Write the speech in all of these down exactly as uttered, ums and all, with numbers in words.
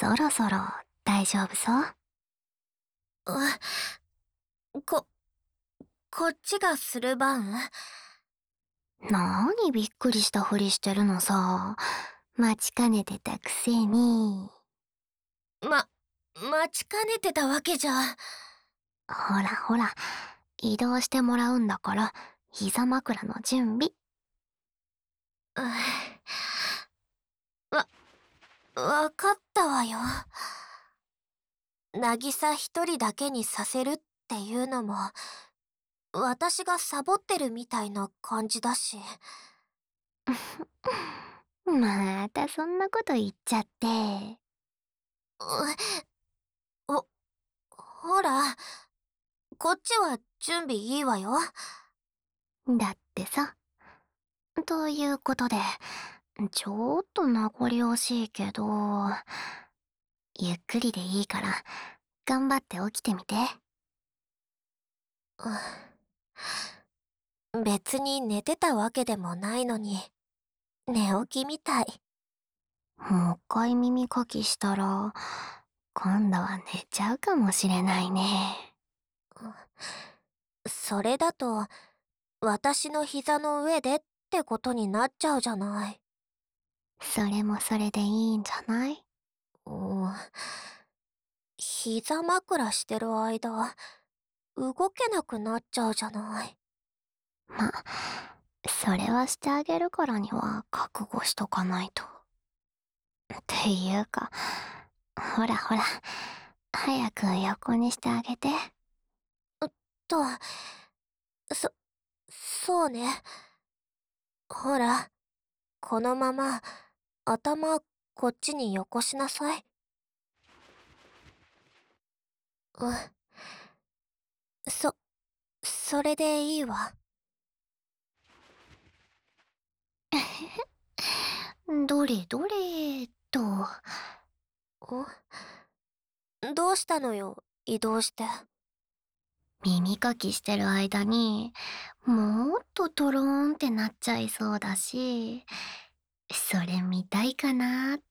そろそろ大丈夫そう？ う、こ、こっちがする番？ なーにびっくりしたふりしてるのさ。待ちかねてたくせに。 ま、待ちかねてたわけじゃ。 ほらほら、移動してもらうんだから、膝枕の準備。 わ、わかったわよ。渚一人だけにさせるっていうのも、私がサボってるみたいな感じだし。 またそんなこと言っちゃって。 お、ほら、こっちは準備いいわよ。 だってさ。ということで、ちょっと名残惜しいけど、ゆっくりでいいから、頑張って起きてみて。 別に寝てたわけでもないのに、寝起きみたい。 もう一回耳かきしたら、今度は寝ちゃうかもしれないね。 それだと、私の膝の上でってことになっちゃうじゃない。 それもそれでいいんじゃない？ うん。膝枕してる間、動けなくなっちゃうじゃない。 ま、それはしてあげるからには覚悟しとかないと。っていうか、ほらほら、早く横にしてあげて。 と、そ、そうね。ほら、このまま、頭、こっちによこしなさい。うん。そ、それでいいわ。 どれどれと。 ん？どうしたのよ、移動して。 耳かきしてる間に、もっとトローンってなっちゃいそうだし、それ見たいかなーって。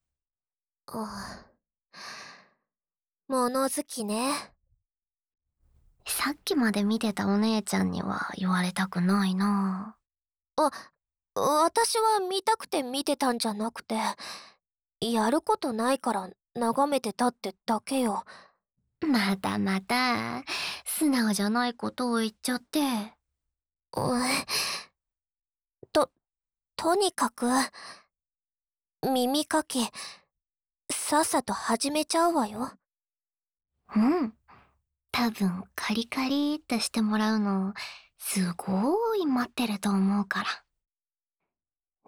物好きね。 さっきまで見てたお姉ちゃんには言われたくないな。 あ、私は見たくて見てたんじゃなくて、やることないから眺めてたってだけよ。 またまた、素直じゃないことを言っちゃって。 うん。と、とにかく、耳かき、さっさと始めちゃうわよ。 うん。多分カリカリってしてもらうの、すごーい待ってると思うから。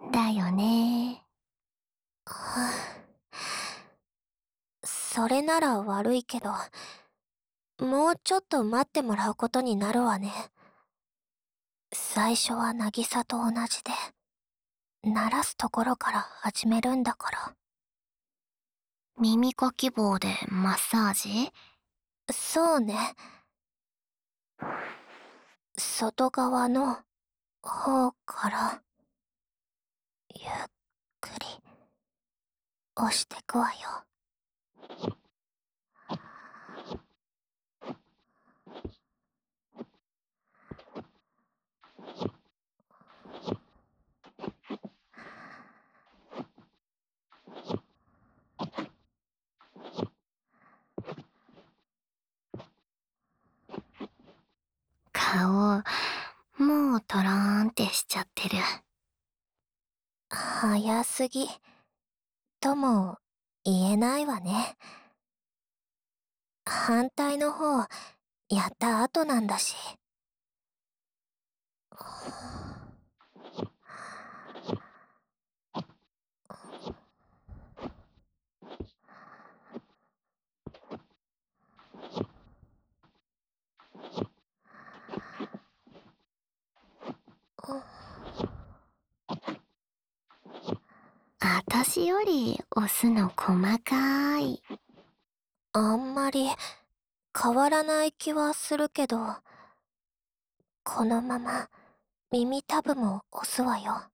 だよね。 それなら悪いけど、もうちょっと待ってもらうことになるわね。最初は渚と同じで、鳴らすところから始めるんだから。 耳かき棒でマッサージ？ そうね。外側の方から、ゆっくり押してくわよ。 顔、もうトローンってしちゃってる。 早すぎ、とも言えないわね。反対の方、やった後なんだし。 あたしより押すの細かい。 あんまり変わらない気はするけど、このまま耳たぶも押すわよ。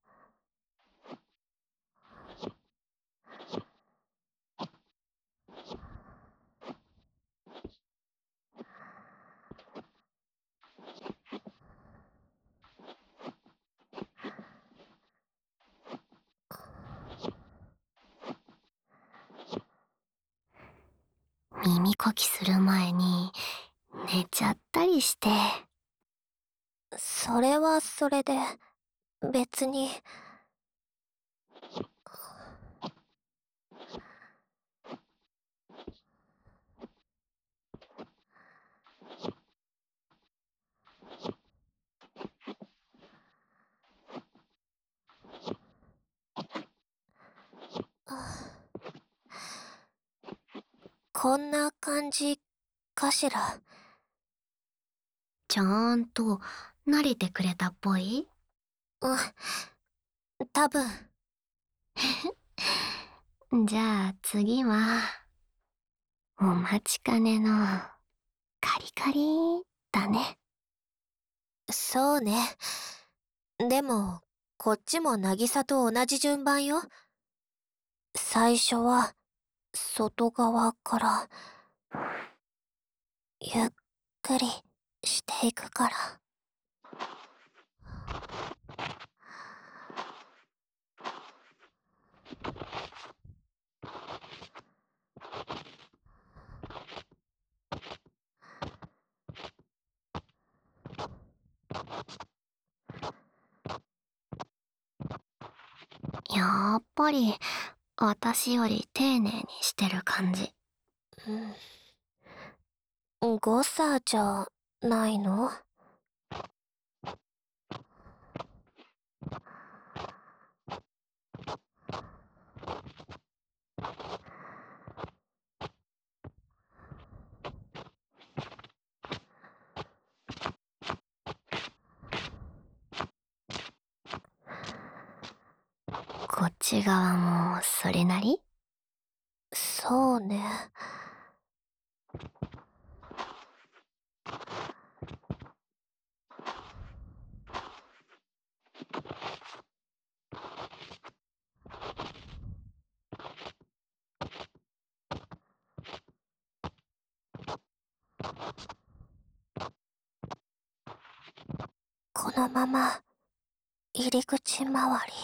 耳かきする前に寝ちゃったりして。 それはそれで、別に。こんな感じかしら。 ちゃんと慣れてくれたっぽい？ うん、多分。 じゃあ次は、お待ちかねのカリカリだね。 そうね。でも、こっちも渚と同じ順番よ。最初は、外側から、ゆっくりしていくから。 やっぱり、私より丁寧にしてる感じ。 うん。誤差じゃないの？ こっち側もそれなり？ そうね。このまま、入り口周り。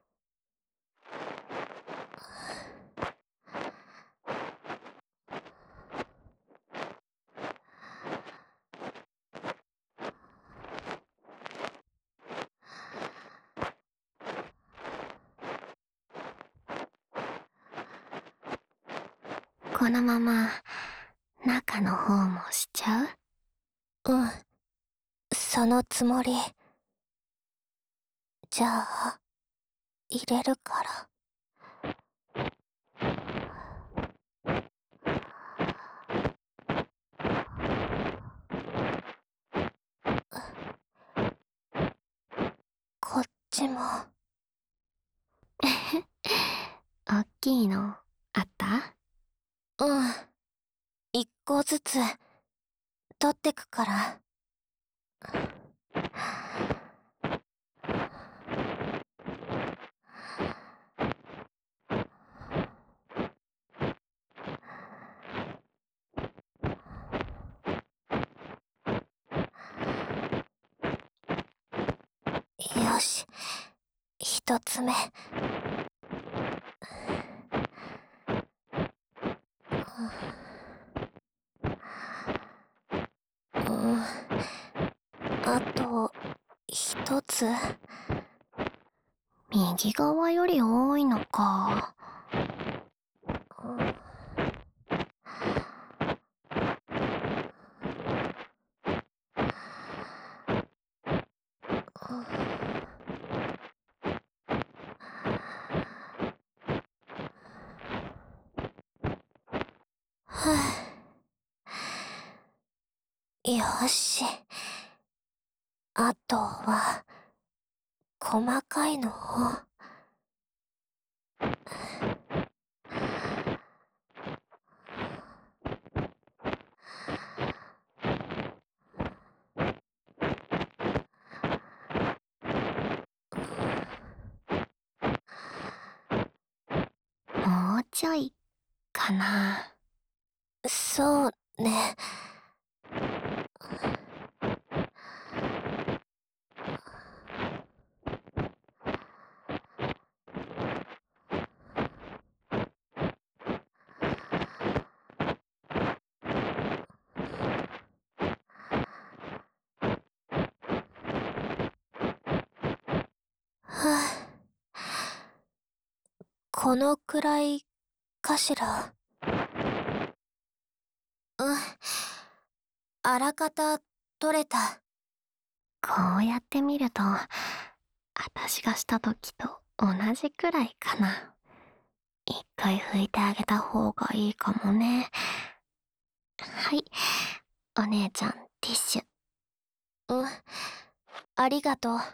このまま、中の方もしちゃう？ うん。そのつもり。じゃあ、入れるから。こっちも。 おっきいの、あった？ うん。一個ずつ、取ってくから。よし。一つ目。うん。あと、一つ。 右側より多いのか。 はあ、よし。あとは、細かいのを。 もうちょい、かな。 そうね。 このくらいかしら。うん。あらかた取れた。 こうやって見ると、私がした時と同じくらいかな。一回拭いてあげた方がいいかもね。はい、お姉ちゃん、ティッシュ。 うん。ありがとう。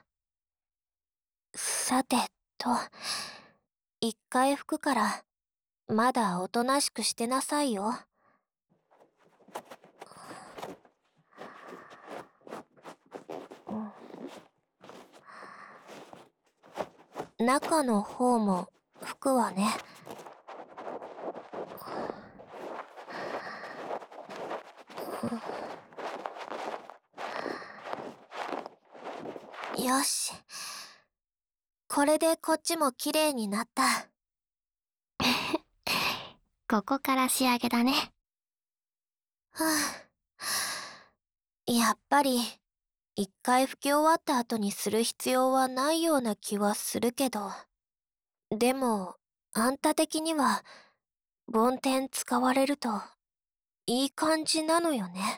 さてと、一回拭くから、まだおとなしくしてなさいよ。中の方も拭くわね。よし。これでこっちもきれいになった。 ここから仕上げだね。 はあ、やっぱり、一回拭き終わった後にする必要はないような気はするけど。でも、あんた的には、梵天使われると、いい感じなのよね。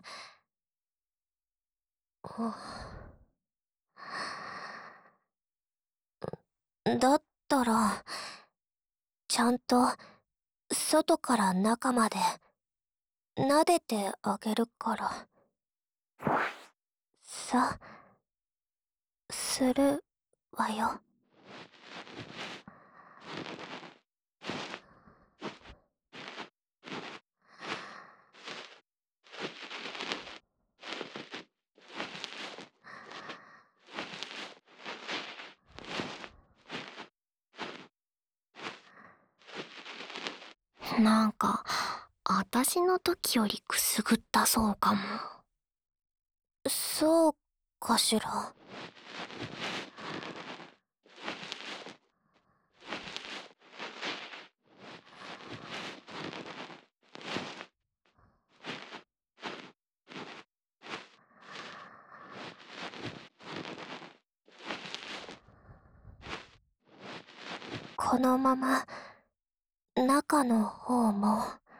だったら、ちゃんと、外から中まで、撫でてあげるから。さ、するわよ。 なんか、私の時よりくすぐったそうかも。 そうかしら。このまま、中の方も。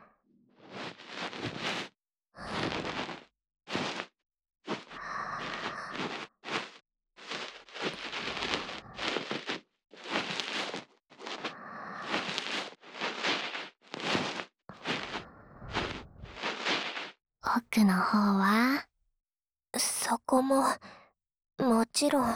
奥の方は？ そこも、もちろん。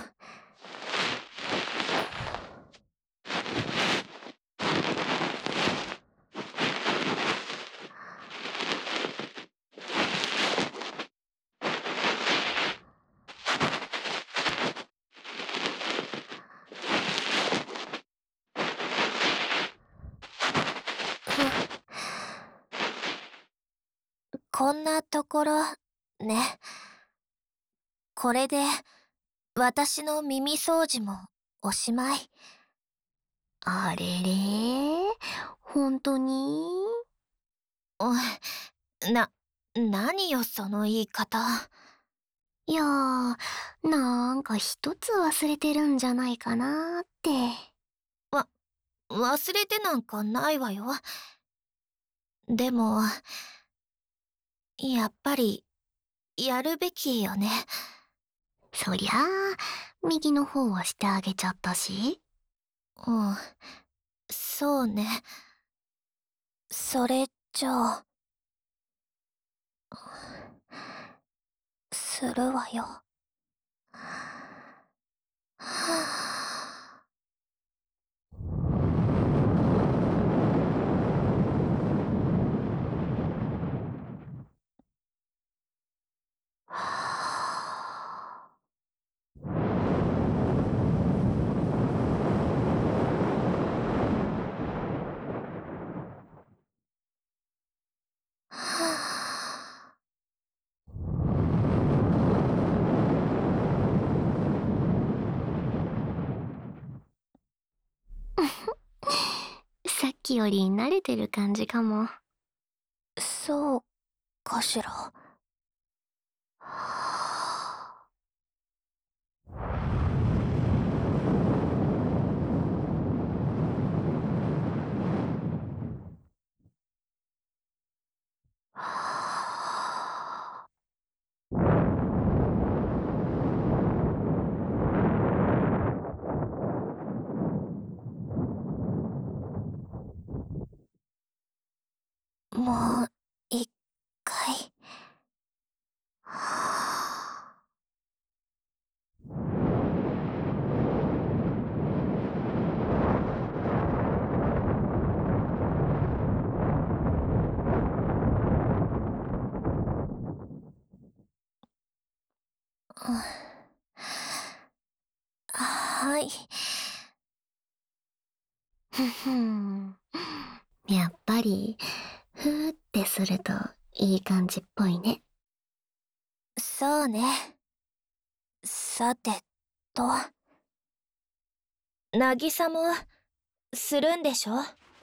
こんなところ、ね。これで、私の耳掃除もおしまい。 あれれ？本当に？ おい、な、何よその言い方。 いやー、なんか一つ忘れてるんじゃないかなーって。 わ、忘れてなんかないわよ。でも、やっぱり、やるべきよね。 そりゃあ、右の方はしてあげちゃったし。 うん、そうね。それじゃあ、するわよ。はあ、はあ、 さっきより慣れてる感じかも。 そうかしら。はあ、 もう、一回。はぁ、はい。 ふふん。やっぱり、ふーってするといい感じっぽいね。 そうね。さてと、渚も、するんでしょ？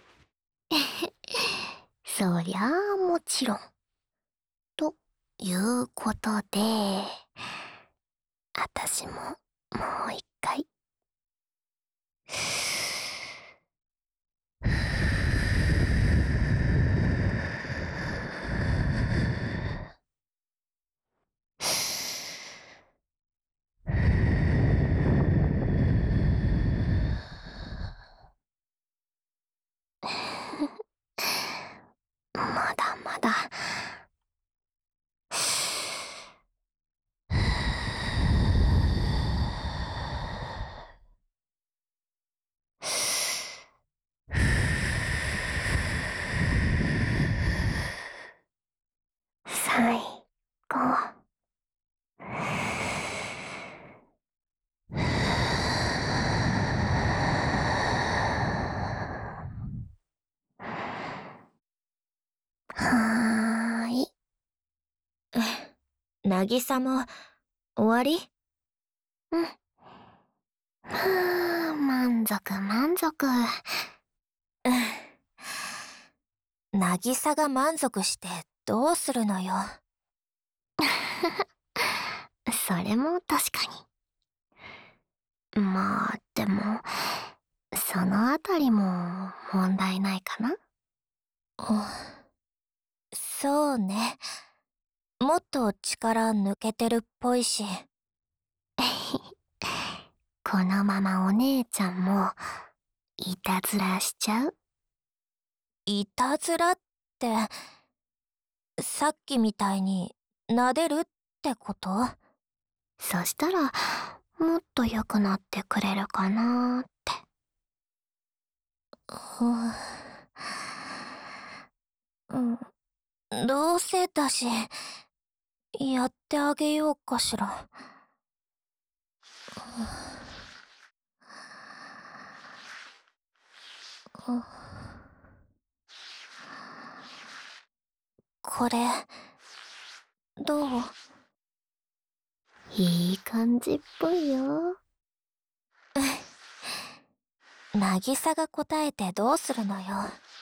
そりゃあもちろん。ということで、あたしももう一回。まだまだ。最後。はーい。 渚も、終わり？ うん。はあ、満足満足。 渚が満足してどうするのよ。 それも確かに。まあ、でも、そのあたりも問題ないかな。 そうね。もっと力抜けてるっぽいし。 このままお姉ちゃんも、いたずらしちゃう？ いたずらって、さっきみたいに、撫でるってこと？ そしたら、もっと良くなってくれるかなーって。 うん、どうせだし、やってあげようかしら。これ、どう？ いい感じっぽいよ。 渚が答えてどうするのよ。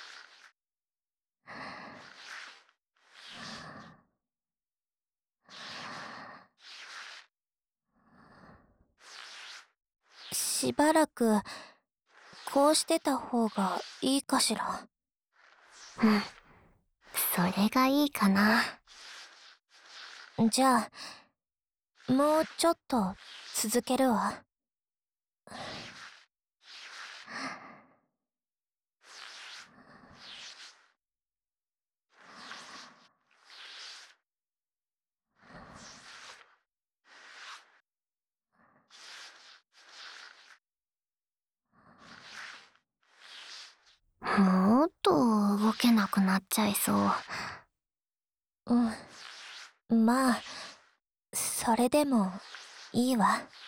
しばらく、こうしてた方がいいかしら。 うん。それがいいかな。 じゃあ、もうちょっと続けるわ。 もっと動けなくなっちゃいそう。 うん。まあ、それでもいいわ。